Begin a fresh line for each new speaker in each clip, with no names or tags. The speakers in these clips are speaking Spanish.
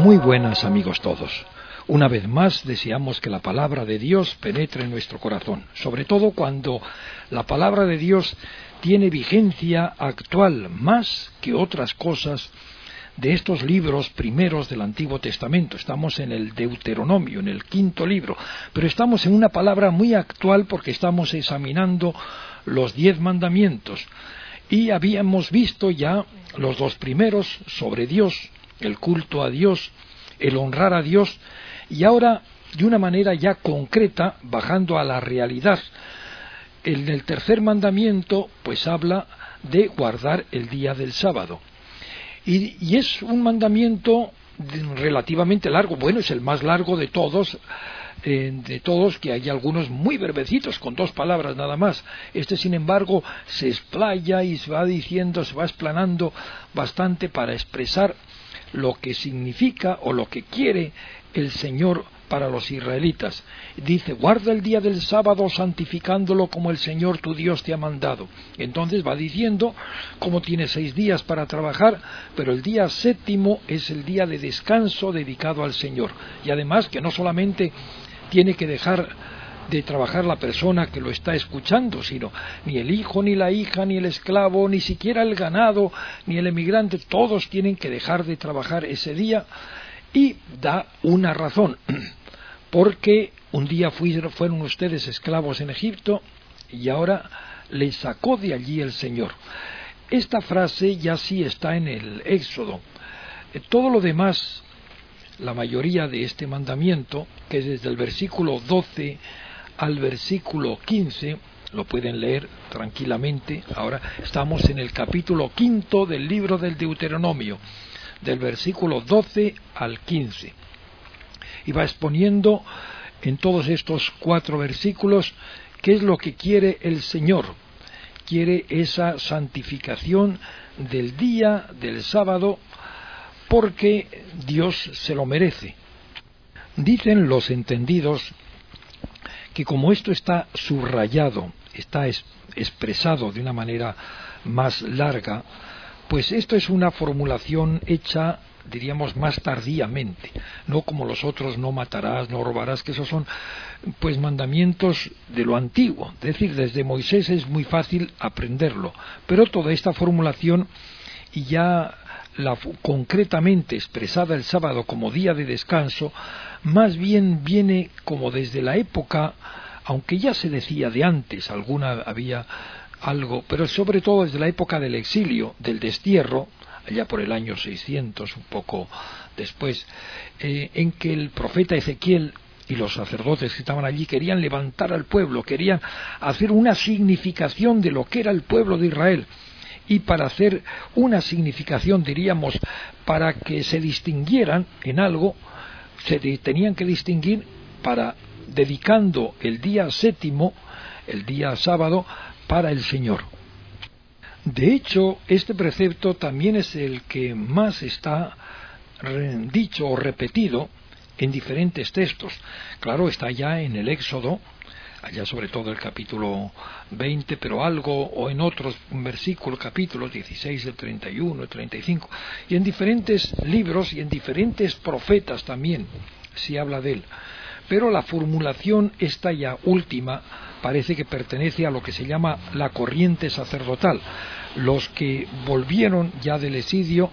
Muy buenas, amigos todos. Una vez más deseamos que la palabra de Dios penetre en nuestro corazón, sobre todo cuando la palabra de Dios tiene vigencia actual más que otras cosas de estos libros primeros del Antiguo Testamento. Estamos en el Deuteronomio, en el 5º libro, pero estamos en una palabra muy actual porque estamos examinando los 10 mandamientos y habíamos visto ya los 2 primeros sobre Dios, el culto a Dios, el honrar a Dios, y ahora de una manera ya concreta, bajando a la realidad. En el 3er mandamiento pues habla de guardar el día del sábado. Y es un mandamiento relativamente largo, bueno, es el más largo de todos, que hay algunos muy brevecitos, con 2 palabras nada más. Este, sin embargo, se explaya y se va diciendo, se va explanando bastante para expresar lo que significa o lo que quiere el Señor para los israelitas. Dice: guarda el día del sábado santificándolo como el Señor tu Dios te ha mandado. Entonces va diciendo cómo tiene 6 días para trabajar, pero el día 7º es el día de descanso dedicado al Señor. Y además que no solamente tiene que dejar de trabajar la persona que lo está escuchando, sino ni el hijo, ni la hija, ni el esclavo, ni siquiera el ganado, ni el emigrante, todos tienen que dejar de trabajar ese día. Y da una razón: porque un día fueron ustedes esclavos en Egipto y ahora les sacó de allí el Señor. Esta frase ya sí está en el Éxodo. Todo lo demás, la mayoría de este mandamiento, que es desde el versículo 12 al versículo 15, lo pueden leer tranquilamente. Ahora estamos en el capítulo 5 del libro del Deuteronomio, del versículo 12 al 15. Y va exponiendo en todos estos 4 versículos qué es lo que quiere el Señor. Quiere esa santificación del día del sábado porque Dios se lo merece. Dicen los entendidos que como esto está subrayado, está expresado de una manera más larga, pues esto es una formulación hecha, diríamos, más tardíamente, no como los otros: no matarás, no robarás, que esos son pues mandamientos de lo antiguo. Es decir, desde Moisés es muy fácil aprenderlo, pero toda esta formulación, y ya concretamente expresada el sábado como día de descanso, más bien viene como desde la época, aunque ya se decía de antes, había algo, pero sobre todo desde la época del exilio, del destierro, allá por el año 600, un poco después, en que el profeta Ezequiel y los sacerdotes que estaban allí querían levantar al pueblo, querían hacer una significación de lo que era el pueblo de Israel. Y para hacer una significación, diríamos, para que se distinguieran en algo, tenían que distinguir dedicando el día 7º, el día sábado, para el Señor. De hecho, este precepto también es el que más está dicho o repetido en diferentes textos. Claro, está ya en el Éxodo, allá sobre todo el capítulo 20, pero algo, o en otros versículos, capítulos 16, el 31, el 35, y en diferentes libros y en diferentes profetas también se habla de él. Pero la formulación esta ya última parece que pertenece a lo que se llama la corriente sacerdotal. Los que volvieron ya del exilio,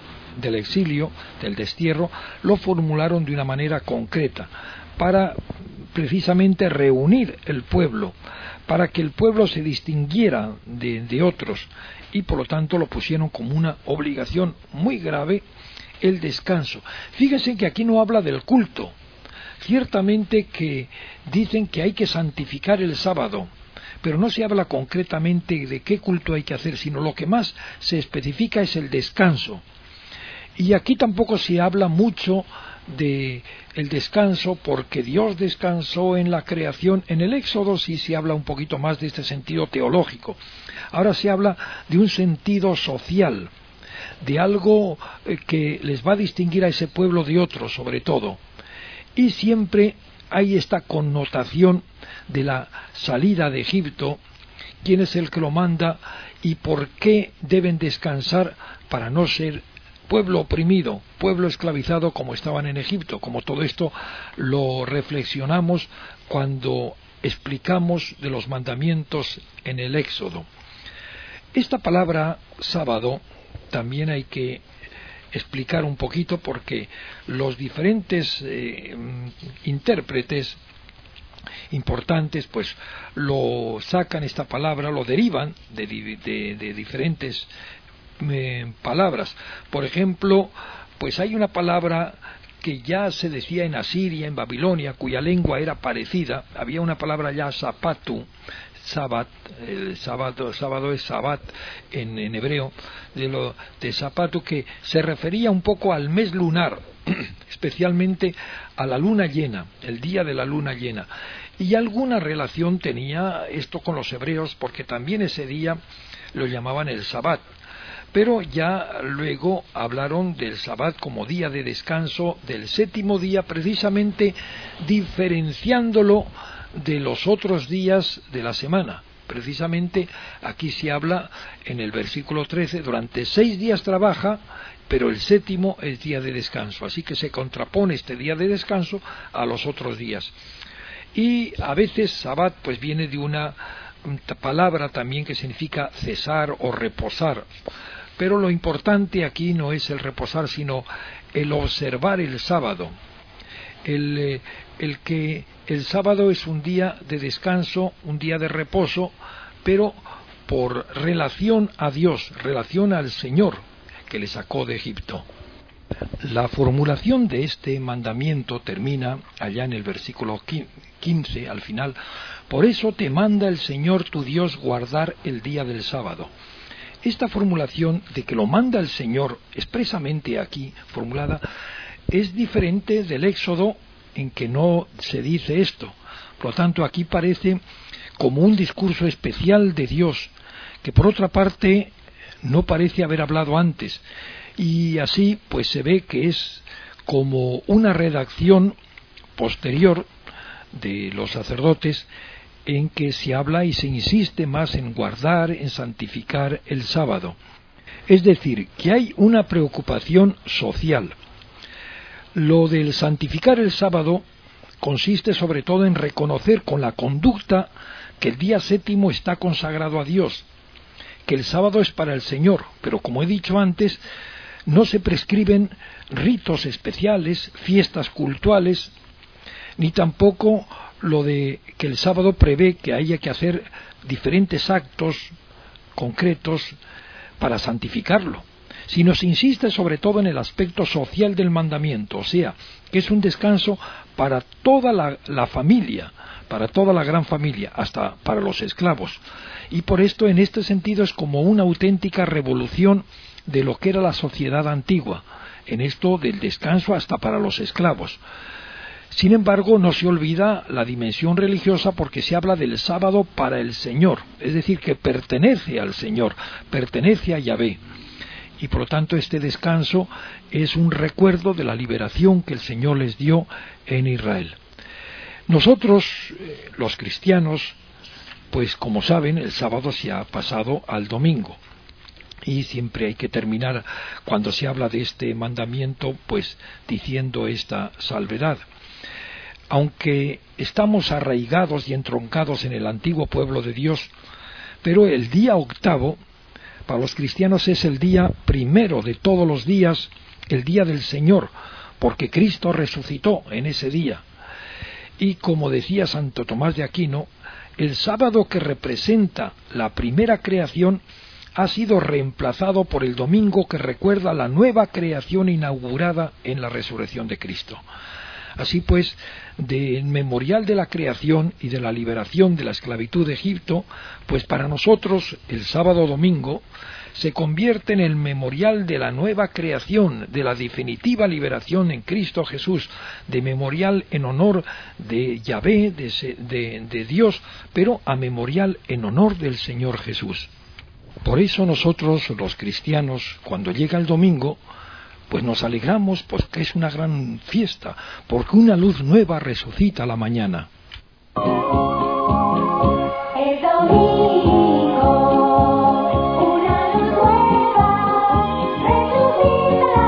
del destierro, lo formularon de una manera concreta para precisamente reunir el pueblo, para que el pueblo se distinguiera de otros, y por lo tanto lo pusieron como una obligación muy grave, el descanso. Fíjense que aquí no habla del culto. Ciertamente que dicen que hay que santificar el sábado, pero no se habla concretamente de qué culto hay que hacer, sino lo que más se especifica es el descanso. Y aquí tampoco se habla mucho de el descanso, porque Dios descansó en la creación. En el Éxodo sí se habla un poquito más de este sentido teológico. Ahora se habla de un sentido social, de algo que les va a distinguir a ese pueblo de otro, sobre todo. Y siempre hay esta connotación de la salida de Egipto: quién es el que lo manda y por qué deben descansar para no ser pueblo oprimido, pueblo esclavizado como estaban en Egipto. Como todo esto lo reflexionamos cuando explicamos de los mandamientos en el Éxodo. Esta palabra sábado también hay que explicar un poquito, porque los diferentes intérpretes importantes pues lo sacan, esta palabra lo derivan de diferentes palabras. Por ejemplo, pues hay una palabra que ya se decía en Asiria, en Babilonia, cuya lengua era parecida. Había una palabra ya, zapatu, Sabat, el sábado es Sabat en hebreo, de Zapatu, que se refería un poco al mes lunar, especialmente a la luna llena, el día de la luna llena. Y alguna relación tenía esto con los hebreos, porque también ese día lo llamaban el Sabat. Pero ya luego hablaron del Sabat como día de descanso, del séptimo día, precisamente diferenciándolo de los otros días de la semana. Precisamente aquí se habla en el versículo 13, durante 6 días trabaja, pero el séptimo es día de descanso. Así que se contrapone este día de descanso a los otros días. Y a veces Sabat pues viene de una palabra también que significa cesar o reposar. Pero lo importante aquí no es el reposar, sino el observar el sábado. El que el sábado es un día de descanso, un día de reposo, pero por relación a Dios, relación al Señor que le sacó de Egipto. La formulación de este mandamiento termina allá en el versículo 15, al final: por eso te manda el Señor tu Dios guardar el día del sábado. Esta formulación de que lo manda el Señor, expresamente aquí formulada, es diferente del Éxodo, en que no se dice esto. Por lo tanto, aquí parece como un discurso especial de Dios, que por otra parte no parece haber hablado antes, y así pues se ve que es como una redacción posterior de los sacerdotes, en que se habla y se insiste más en guardar, en santificar el sábado. Es decir, que hay una preocupación social. Lo del santificar el sábado consiste sobre todo en reconocer con la conducta que el día séptimo está consagrado a Dios, que el sábado es para el Señor, pero como he dicho antes, no se prescriben ritos especiales, fiestas cultuales, ni tampoco lo de que el sábado prevé que haya que hacer diferentes actos concretos para santificarlo, sino se insiste sobre todo en el aspecto social del mandamiento, o sea, que es un descanso para toda la familia, para toda la gran familia, hasta para los esclavos. Y por esto, en este sentido, es como una auténtica revolución de lo que era la sociedad antigua, en esto del descanso hasta para los esclavos. Sin embargo, no se olvida la dimensión religiosa, porque se habla del sábado para el Señor, es decir, que pertenece al Señor, pertenece a Yahvé. Y por lo tanto este descanso es un recuerdo de la liberación que el Señor les dio en Israel. Nosotros, los cristianos, pues como saben, el sábado se ha pasado al domingo. Y siempre hay que terminar, cuando se habla de este mandamiento, pues diciendo esta salvedad. Aunque estamos arraigados y entroncados en el antiguo pueblo de Dios, pero el día octavo para los cristianos es el día primero de todos los días, el día del Señor, porque Cristo resucitó en ese día. Y como decía Santo Tomás de Aquino, el sábado, que representa la primera creación, ha sido reemplazado por el domingo, que recuerda la nueva creación inaugurada en la resurrección de Cristo. Así pues, del memorial de la creación y de la liberación de la esclavitud de Egipto, pues para nosotros el sábado domingo se convierte en el memorial de la nueva creación, de la definitiva liberación en Cristo Jesús, de memorial en honor de Yahvé, de Dios, pero a memorial en honor del Señor Jesús. Por eso nosotros, los cristianos, cuando llega el domingo, pues nos alegramos, porque es una gran fiesta, porque una luz nueva resucita a la mañana.
El domingo, una luz nueva resucita a la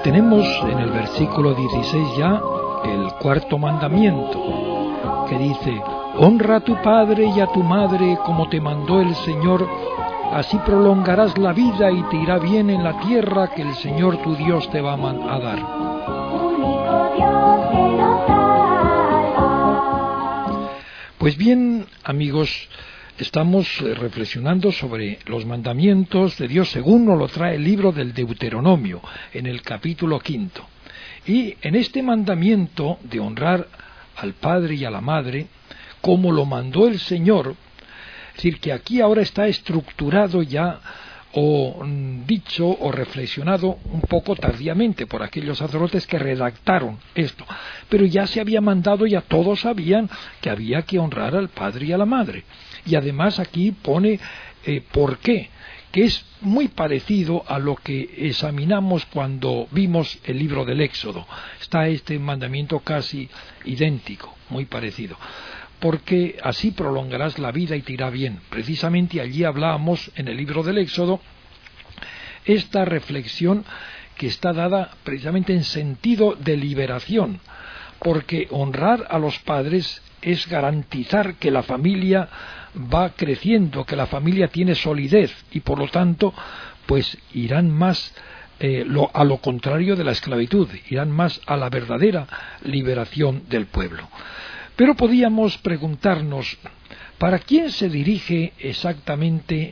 Tenemos en el versículo 16 ya el cuarto mandamiento, que dice: honra a tu padre y a tu madre como te mandó el Señor, así prolongarás la vida y te irá bien en la tierra que el Señor tu Dios te va a dar. Pues bien, amigos, estamos reflexionando sobre los mandamientos de Dios según nos lo trae el libro del Deuteronomio, en el capítulo 5. Y en este mandamiento de honrar al padre y a la madre, como lo mandó el Señor, es decir, que aquí ahora está estructurado ya, o dicho o reflexionado un poco tardíamente por aquellos sacerdotes que redactaron esto, pero ya se había mandado, ya todos sabían que había que honrar al padre y a la madre. Y además aquí pone por qué, que es muy parecido a lo que examinamos cuando vimos el libro del Éxodo. Está este mandamiento casi idéntico, muy parecido. Porque así prolongarás la vida y te irá bien. Precisamente allí hablábamos en el libro del Éxodo esta reflexión que está dada precisamente en sentido de liberación, porque honrar a los padres es garantizar que la familia va creciendo, que la familia tiene solidez y por lo tanto pues irán más a lo contrario de la esclavitud, irán más a la verdadera liberación del pueblo. Pero podíamos preguntarnos, ¿para quién se dirige exactamente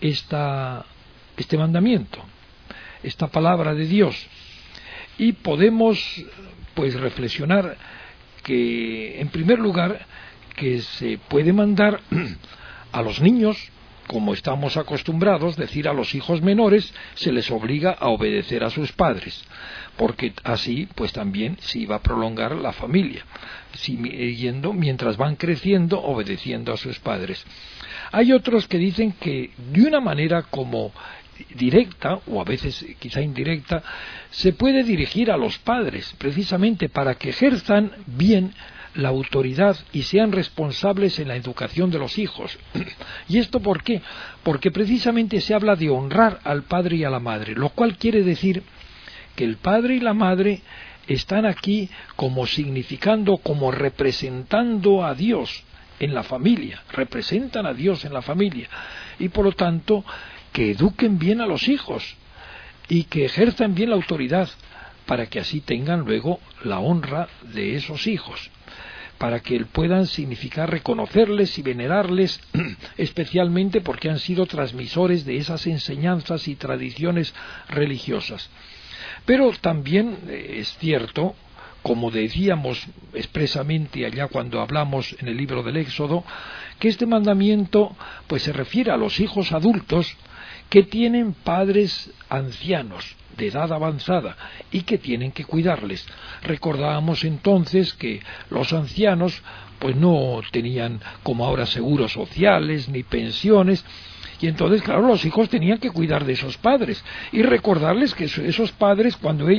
este mandamiento, esta palabra de Dios? Y podemos pues reflexionar que, en primer lugar, que se puede mandar a los niños, como estamos acostumbrados, decir a los hijos menores, se les obliga a obedecer a sus padres, porque así pues también se iba a prolongar la familia, siguiendo mientras van creciendo, obedeciendo a sus padres. Hay otros que dicen que de una manera como directa, o a veces quizá indirecta, se puede dirigir a los padres, precisamente para que ejerzan bien la autoridad y sean responsables en la educación de los hijos. ¿Y esto por qué? Porque precisamente se habla de honrar al padre y a la madre, lo cual quiere decir que el padre y la madre están aquí como significando, como representando a Dios en la familia, representan a Dios en la familia, y por lo tanto que eduquen bien a los hijos y que ejerzan bien la autoridad para que así tengan luego la honra de esos hijos, para que puedan significar reconocerles y venerarles, especialmente porque han sido transmisores de esas enseñanzas y tradiciones religiosas. Pero también es cierto, como decíamos expresamente allá cuando hablamos en el libro del Éxodo, que este mandamiento pues se refiere a los hijos adultos que tienen padres ancianos, de edad avanzada, y que tienen que cuidarles. Recordábamos entonces que los ancianos pues no tenían como ahora seguros sociales ni pensiones, y entonces claro, los hijos tenían que cuidar de esos padres y recordarles que esos padres cuando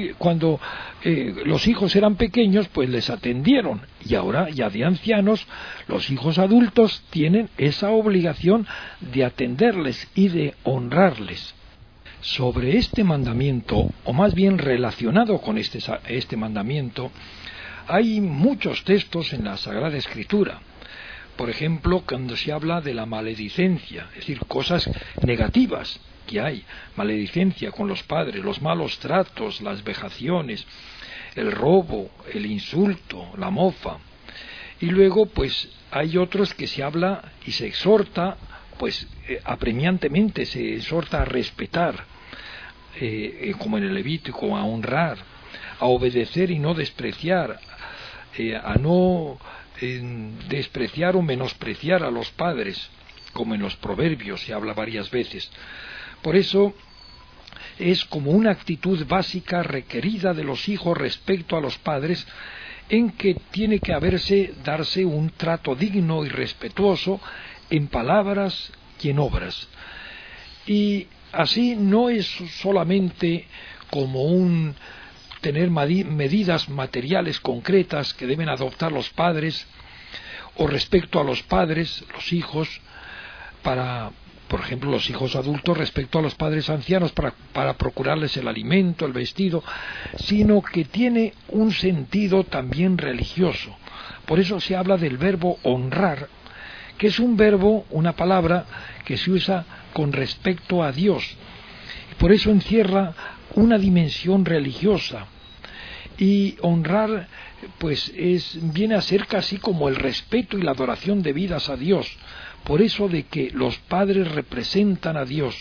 los hijos eran pequeños pues les atendieron, y ahora ya de ancianos los hijos adultos tienen esa obligación de atenderles y de honrarles. Sobre este mandamiento, o más bien relacionado con este mandamiento, hay muchos textos en la Sagrada Escritura. Por ejemplo, cuando se habla de la maledicencia, es decir, cosas negativas que hay, maledicencia con los padres, los malos tratos, las vejaciones, el robo, el insulto, la mofa. Y luego, pues, hay otros que se habla y se exhorta, pues, apremiantemente se exhorta a respetar, como en el Levítico, a honrar, a obedecer y no despreciar, a no despreciar o menospreciar a los padres, como en los Proverbios se habla varias veces. Por eso es como una actitud básica requerida de los hijos respecto a los padres, en que tiene que darse un trato digno y respetuoso en palabras y en obras. Y así no es solamente como tener medidas materiales concretas que deben adoptar los padres, o respecto a los padres, los hijos, para por ejemplo, los hijos adultos respecto a los padres ancianos para procurarles el alimento, el vestido, sino que tiene un sentido también religioso. Por eso se habla del verbo honrar, que es un verbo, una palabra que se usa con respecto a Dios. Por eso encierra una dimensión religiosa. Y honrar, pues, viene a ser casi como el respeto y la adoración debidas a Dios. Por eso de que los padres representan a Dios.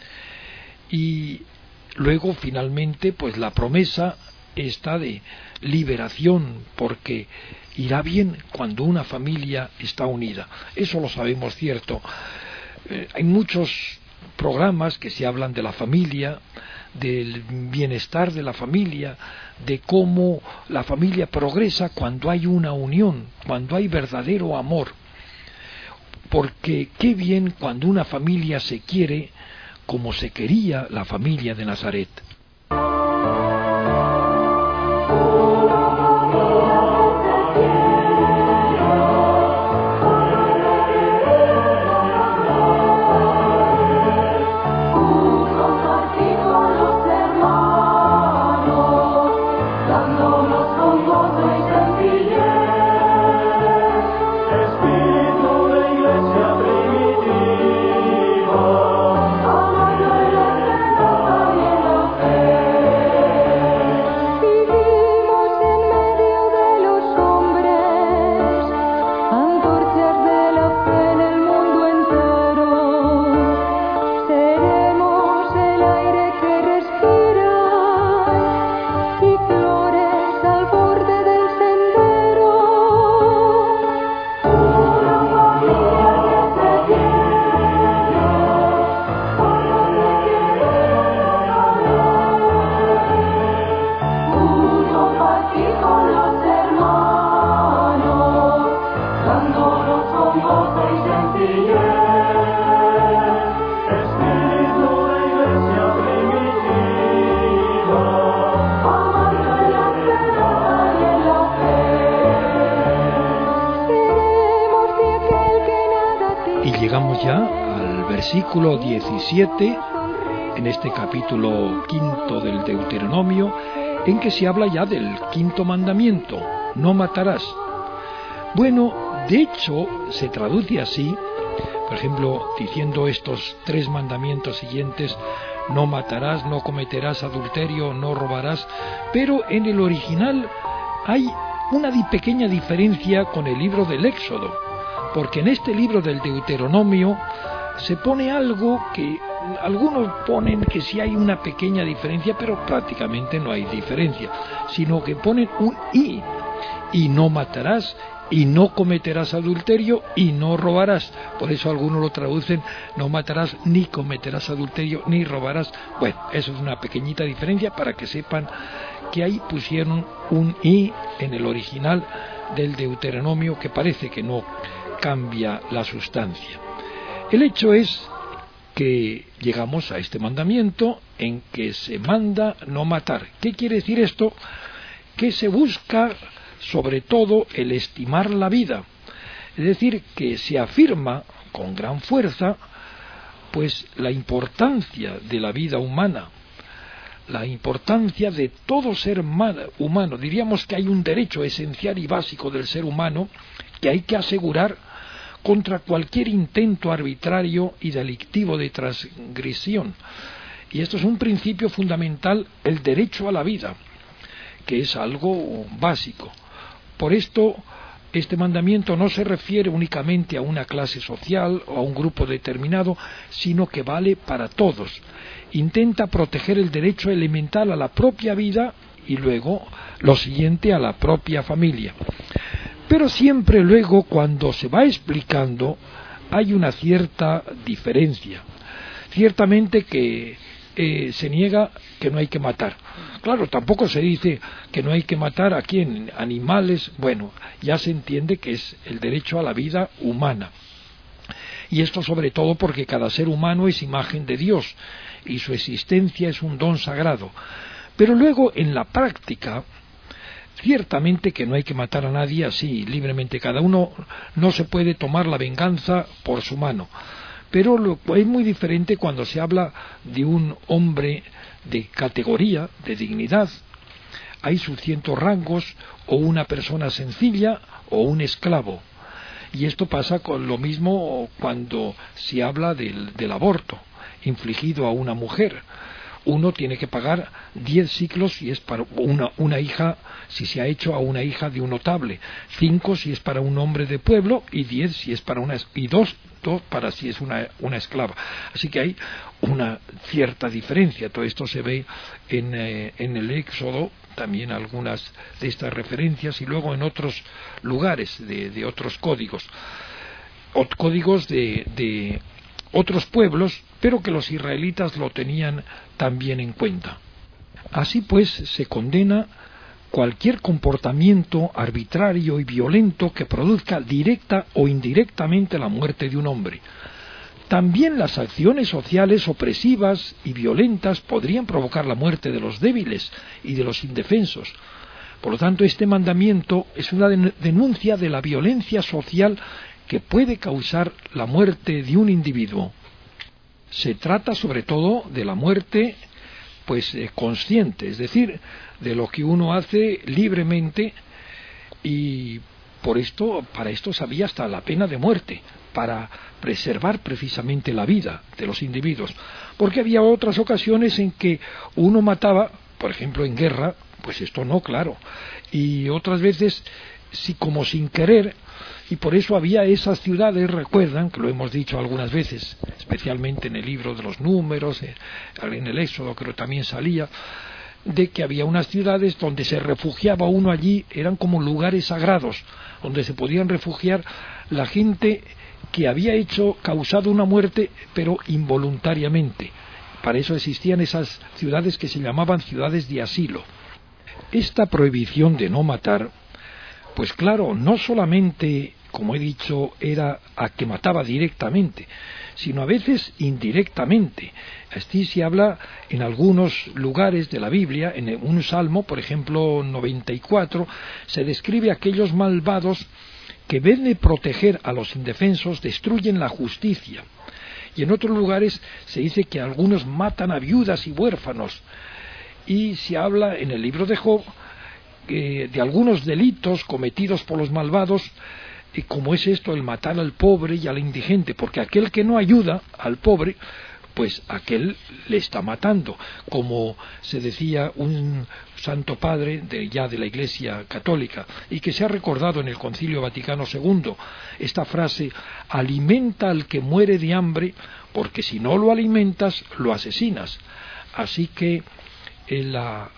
Y luego, finalmente, pues la promesa está de liberación, porque irá bien cuando una familia está unida. Eso lo sabemos cierto. Hay muchos programas que se hablan de la familia, del bienestar de la familia, de cómo la familia progresa cuando hay una unión, cuando hay verdadero amor. Porque qué bien cuando una familia se quiere como se quería la familia de Nazaret. Llegamos ya al versículo 17, en este capítulo 5 del Deuteronomio, en que se habla ya del quinto mandamiento, no matarás. Bueno, de hecho, se traduce así, por ejemplo, diciendo estos 3 mandamientos siguientes: no matarás, no cometerás adulterio, no robarás, pero en el original hay una pequeña diferencia con el libro del Éxodo. Porque en este libro del Deuteronomio se pone algo que algunos ponen que sí hay una pequeña diferencia, pero prácticamente no hay diferencia, sino que ponen un y no matarás, y no cometerás adulterio, y no robarás. Por eso algunos lo traducen: no matarás, ni cometerás adulterio, ni robarás. Bueno, eso es una pequeñita diferencia para que sepan que ahí pusieron un y en el original del Deuteronomio, que parece que no cambia la sustancia. El hecho es que llegamos a este mandamiento en que se manda no matar. ¿Qué quiere decir esto? Que se busca sobre todo el estimar la vida. Es decir, que se afirma con gran fuerza pues la importancia de la vida humana, la importancia de todo ser humano. Diríamos que hay un derecho esencial y básico del ser humano que hay que asegurar contra cualquier intento arbitrario y delictivo de transgresión. Y esto es un principio fundamental, el derecho a la vida, que es algo básico. Por esto, este mandamiento no se refiere únicamente a una clase social o a un grupo determinado, sino que vale para todos. Intenta proteger el derecho elemental a la propia vida y luego, lo siguiente, a la propia familia. Pero siempre luego, cuando se va explicando, hay una cierta diferencia. Ciertamente que se niega que no hay que matar. Claro, tampoco se dice que no hay que matar a quién, animales. Bueno, ya se entiende que es el derecho a la vida humana. Y esto sobre todo porque cada ser humano es imagen de Dios y su existencia es un don sagrado. Pero luego, en la práctica, ciertamente que no hay que matar a nadie así libremente. Cada uno no se puede tomar la venganza por su mano. Pero es muy diferente cuando se habla de un hombre de categoría, de dignidad. Hay sus ciertos rangos, o una persona sencilla, o un esclavo. Y esto pasa con lo mismo cuando se habla del aborto infligido a una mujer. Uno tiene que pagar 10 siclos si es para una hija, si se ha hecho a una hija de un notable, 5 si es para un hombre de pueblo, y 10 si es para y dos para si es una esclava. Así que hay una cierta diferencia. Todo esto se ve en el Éxodo, también algunas de estas referencias, y luego en otros lugares de otros códigos de otros pueblos, pero que los israelitas lo tenían también en cuenta. Así pues, se condena cualquier comportamiento arbitrario y violento que produzca directa o indirectamente la muerte de un hombre. También las acciones sociales opresivas y violentas podrían provocar la muerte de los débiles y de los indefensos. Por lo tanto, este mandamiento es una denuncia de la violencia social que puede causar la muerte de un individuo. Se trata sobre todo de la muerte consciente, es decir, de lo que uno hace libremente, y para esto se había hasta la pena de muerte, para preservar precisamente la vida de los individuos, porque había otras ocasiones en que uno mataba, por ejemplo en guerra, pues esto no, claro, y otras veces sí, como sin querer. Y por eso había esas ciudades, recuerdan, que lo hemos dicho algunas veces, especialmente en el libro de los Números, en el Éxodo creo también salía, de que había unas ciudades donde se refugiaba uno allí, eran como lugares sagrados, donde se podían refugiar la gente que había causado una muerte, pero involuntariamente. Para eso existían esas ciudades que se llamaban ciudades de asilo. Esta prohibición de no matar, pues claro, no solamente, como he dicho, era a que mataba directamente, sino a veces indirectamente. Así se habla en algunos lugares de la Biblia, en un salmo, por ejemplo 94, se describe a aquellos malvados que en vez de proteger a los indefensos, destruyen la justicia. Y en otros lugares se dice que algunos matan a viudas y huérfanos. Y se habla en el libro de Job de algunos delitos cometidos por los malvados, como es esto, el matar al pobre y al indigente, porque aquel que no ayuda al pobre, pues aquel le está matando, como se decía un santo padre de la Iglesia Católica, y que se ha recordado en el Concilio Vaticano II, esta frase: alimenta al que muere de hambre, porque si no lo alimentas, lo asesinas. Así que la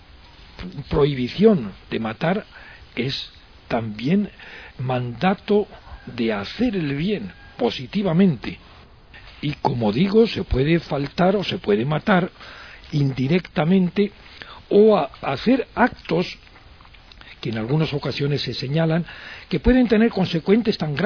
prohibición de matar es también mandato de hacer el bien positivamente, y como digo, se puede faltar o se puede matar indirectamente, o hacer actos que en algunas ocasiones se señalan que pueden tener consecuencias tan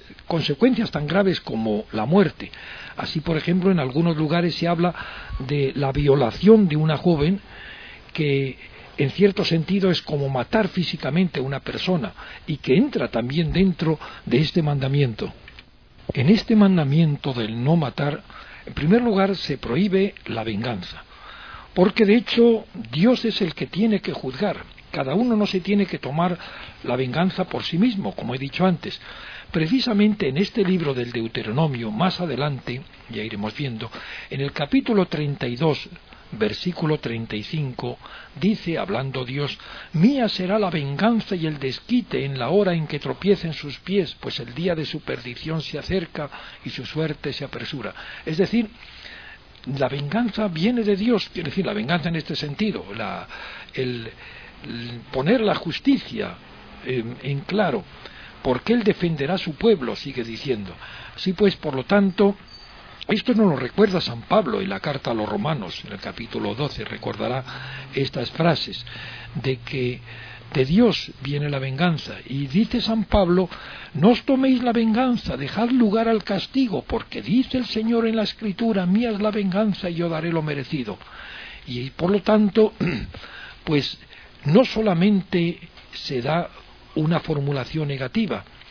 graves como la muerte. Así, por ejemplo, en algunos lugares se habla de la violación de una joven, que en cierto sentido es como matar físicamente a una persona, y que entra también dentro de este mandamiento. En este mandamiento del no matar, en primer lugar se prohíbe la venganza, porque de hecho Dios es el que tiene que juzgar. Cada uno no se tiene que tomar la venganza por sí mismo, como he dicho antes. Precisamente en este libro del Deuteronomio, más adelante, ya iremos viendo, en el capítulo 32, versículo 35, dice, hablando Dios: mía será la venganza y el desquite en la hora en que tropiecen sus pies, pues el día de su perdición se acerca y su suerte se apresura. Es decir, la venganza viene de Dios, quiere decir, la venganza en este sentido, el poner la justicia en claro, porque Él defenderá a su pueblo, sigue diciendo. Así pues, por lo tanto, esto nos lo recuerda San Pablo en la carta a los Romanos, en el capítulo 12, recordará estas frases, de que de Dios viene la venganza, y dice San Pablo: no os toméis la venganza, dejad lugar al castigo, porque dice el Señor en la Escritura: mía es la venganza y yo daré lo merecido. Y por lo tanto, pues no solamente se da una formulación negativa,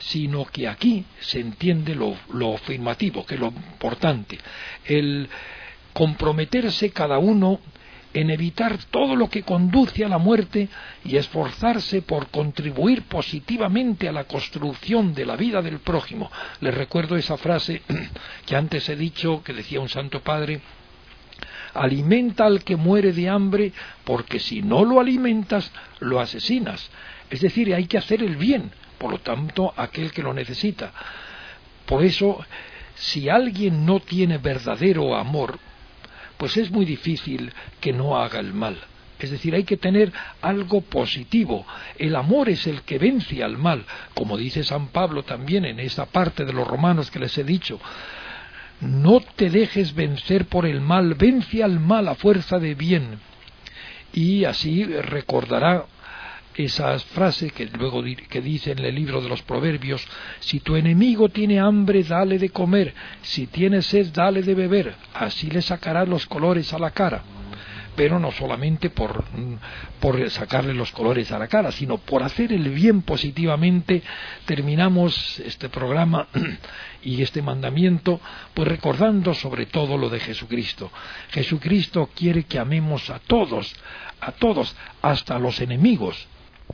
sino que aquí se entiende lo afirmativo, que es lo importante, el comprometerse cada uno en evitar todo lo que conduce a la muerte y esforzarse por contribuir positivamente a la construcción de la vida del prójimo. Les recuerdo esa frase que antes he dicho, que decía un santo padre: alimenta al que muere de hambre, porque si no lo alimentas, lo asesinas. Es decir, hay que hacer el bien, por lo tanto, a aquel que lo necesita. Por eso, si alguien no tiene verdadero amor, pues es muy difícil que no haga el mal. Es decir, hay que tener algo positivo. El amor es el que vence al mal, como dice San Pablo también en esa parte de los Romanos que les he dicho. No te dejes vencer por el mal, vence al mal a fuerza de bien. Y así recordará esas frases que luego que dice en el libro de los Proverbios: si tu enemigo tiene hambre, dale de comer; si tiene sed, dale de beber; así le sacarás los colores a la cara. Pero no solamente por sacarle los colores a la cara, sino por hacer el bien positivamente. Terminamos este programa y este mandamiento pues recordando sobre todo lo de Jesucristo. Jesucristo quiere que amemos a todos, hasta a los enemigos.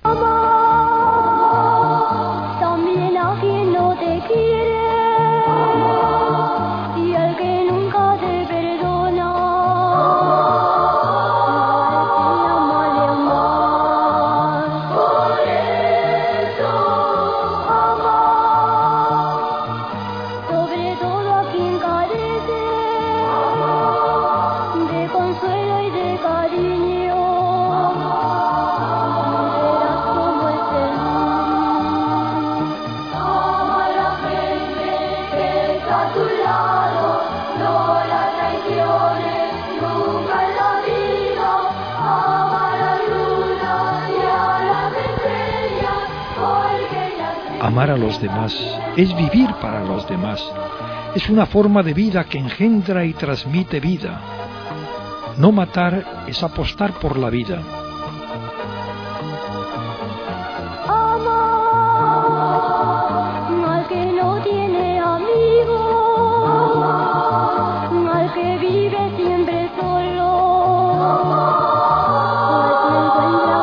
También a quien no te quiere y al que nunca te perdona. Amale, amar. Por eso amar, sobre todo a quien carece de consuelo y de cariño.
Amar a los demás es vivir para los demás. Es una forma de vida que engendra y transmite vida. No matar es apostar por la vida.
Al que no tiene amigos, al que vive siempre solo, pues no encuentra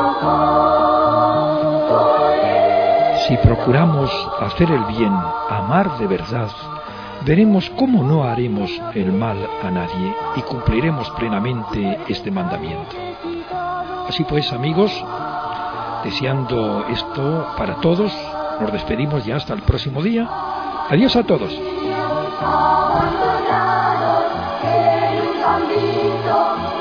comprensión.
Si procuramos hacer el bien, amar de verdad, veremos cómo no haremos el mal a nadie y cumpliremos plenamente este mandamiento. Así pues, amigos, deseando esto para todos, nos despedimos ya hasta el próximo día. Adiós a todos.
Abandonados en un campito.